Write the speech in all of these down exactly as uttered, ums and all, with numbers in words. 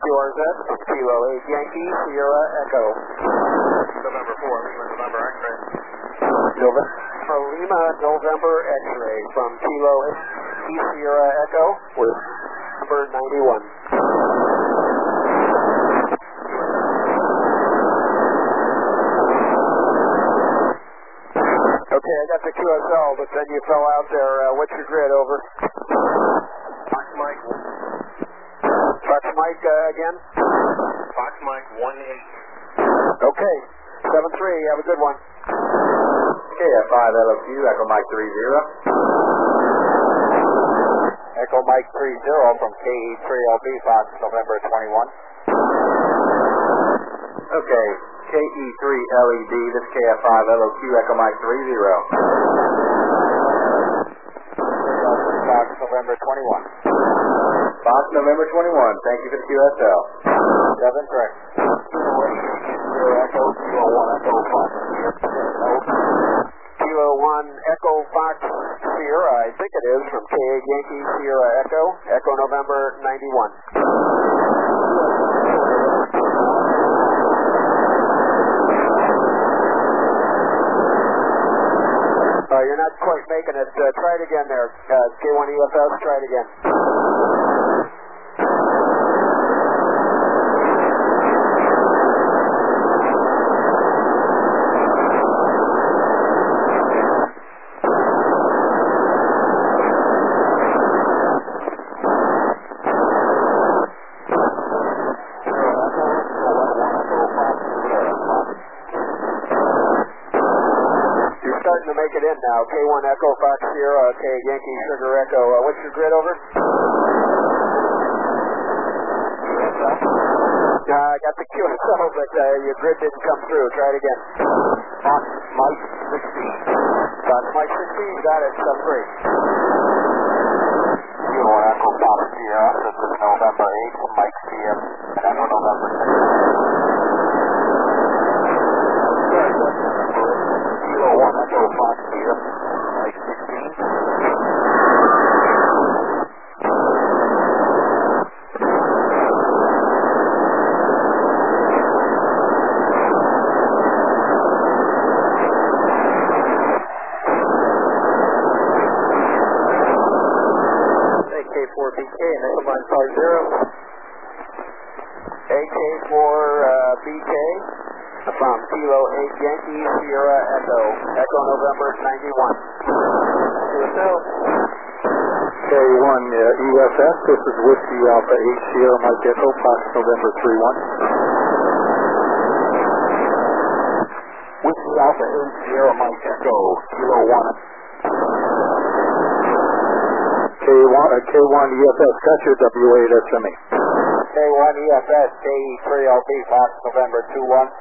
R Z, Kilo eight Yankee, Sierra Echo. November four, Lima, November X-ray. November, Lima, November X-ray from Kilo eight Sierra Echo with number ninety-one. Okay, I got the Q S L, but then you fell out there. Uh, what's your grid, over? Fox Mike. Fox Mike uh, again? Fox Mike one eight. Okay, seven three, have a good one. K F five L O Q, Echo Mike three zero. Echo Mike three zero from K E three L B, Fox, November twenty-one. Okay, K E three L E D, this is K F five L O Q, Echo Mike three zero. Fox, November twenty-one. Fox, November twenty-one, thank you for the Q S L. seven three. Echo, Kilo one, Echo Fox. Kilo one, Echo Fox, Sierra, I think it is, from K eight Yankee, Sierra Echo, Echo November ninety-one. Uh, you're not quite making it. Uh, try it again there. Uh, K one E F S, try it again. To make it in now. K one Echo Fox Sierra, K Yankee Sugar Echo. Uh, what's your grid, over? Uh, I got the Q S L, but uh, your grid didn't come through. Try it again. Fox Mike sixteen. Fox Mike sixteen, got it. Sub three. K one Echo Fox Sierra, this is November eighth, Mike Sierra, Echo November six. Kilo one Echo Fox Sierra, Mike sixteen. A K four B K and Echo Mike five zero. A K four uh, B K. From Kilo eight Yankee, Sierra Echo, Echo November ninety-one. Q S L. K one uh, E F S, this is Whiskey Alpha eight Sierra Mike Echo, Fox November three one. Whiskey Alpha eight Sierra Mike Echo, Kilo one. K one, uh, K one E F S, got your W eight S M E. K one E F S, K E three L B, Fox November two one.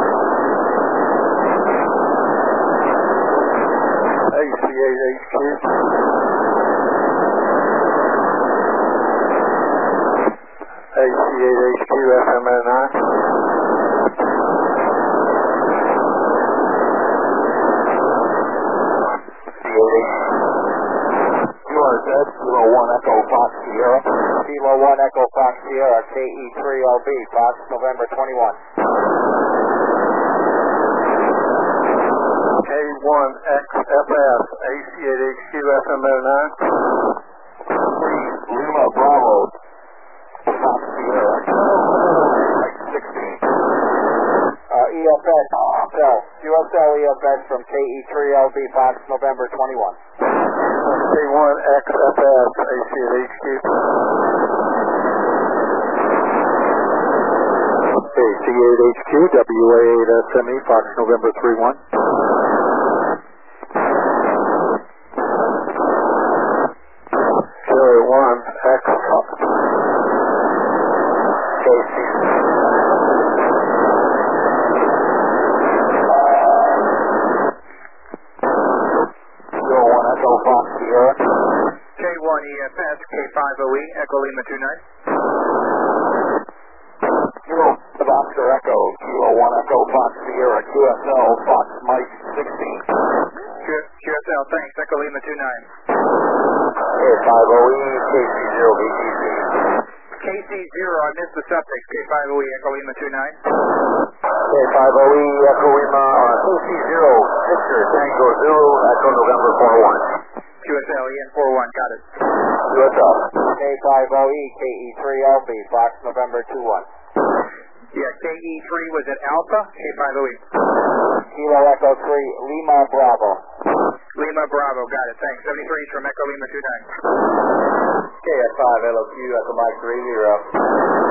A C eight H Q. A C eight H Q, F M N nine. Q R Z, Kilo one Echo Fox Sierra. Kilo one Echo Fox Sierra, K E three L B, Fox November twenty-one. K one X F S, A C eight H Q, F M N nine. Lima Bravo, Fox Sierra, sixteen. Uh, E F S, Q S L E F S from K E three L B, Fox November twenty-one. K one X F S, A C eight H Q. A C eight H Q, W A eight S M E, Fox November three one. K one X K C. Kilo one Echo Fox Sierra. K one E F S, K five O E, Echo Lima two nine. Kilo Oscar Echo, Kilo one Echo Fox Sierra, Q S L Fox Mike sixteen. Q S L, thanks, Echo Lima two nine. K five O E, K C zero B T C. K C zero, I missed the suffix. K five O E Echo Lima two nine. K five O E Echo Lima, uh, K C zero, Victor, Tango zero, Echo November four one. Q S L E N four one, got it. Q S L. K five O E K E three L B, Fox November two one. Yeah, K E three was at Alpha, K five O E. Kilo Echo three, Lima Bravo. Lima Bravo, got it, thanks. seventy-three from Echo Lima two nine. K F five L O Q, Echo Mike three zero.